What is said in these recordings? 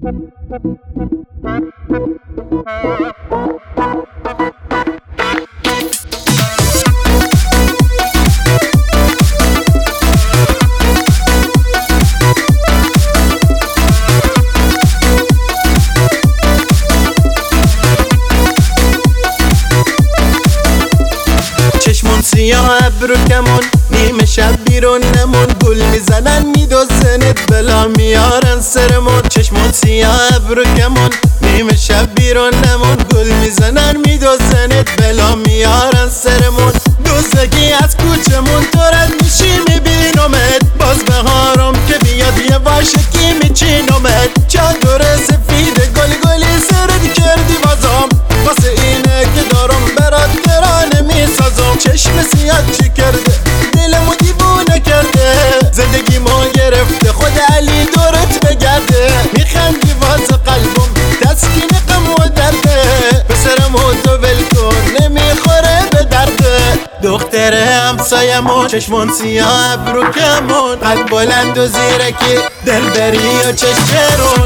چشمون سیاه ابرو کمون نیمه شب بیرون نمون گل میزنن میدوزنت بلا میارن سرمون چشمون سیاه ابرو کمون نیمه شب بیرون نمون گل میزنن میدوزنت بلا میارن سرمون دوزگی از کوچمون تو رد میشی میبینمت باز بهارم که بیاد یه واشکی میچینمت چادر سفید گل گلی سرد کردی بازم واسه اینه که دارم برات ترانه میسازم چشم سیاد چی کرده دلمو دیوونه کرده زندگیمو گرفته خود علی دورت بگرده میخندی واسه قلبم تسکین غم و درده پسرمو تو ول کن نمیخوره به درده دختر همسایمون چشمون سیاه ابرو کمون قد بلند و زیرکی دلبری و چشمرون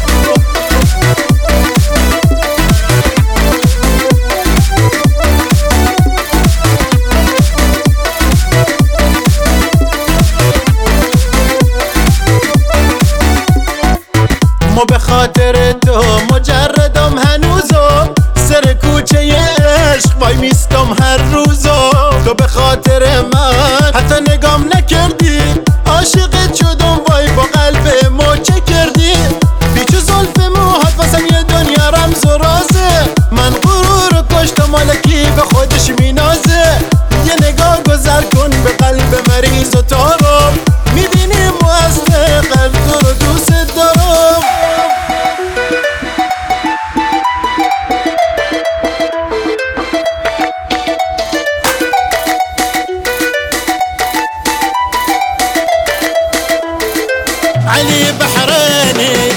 به خاطر تو مجردم هنوزم سر کوچه عشق وای میستم هر روزم تو به خاطر من حتی نگام نکردی عاشقت شدم وای با قلب موچه کردی بیچو زلف موهات واسم یه دنیا رمز و رازه من غرور کشتم مالکی به خودش مینازه یه نگاه گذر کن به قلب مریض و تارم میبینی موزده قلب تو رو دوست دارم علي بحراني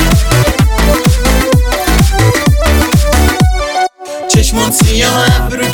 چشمون سیاه ابرو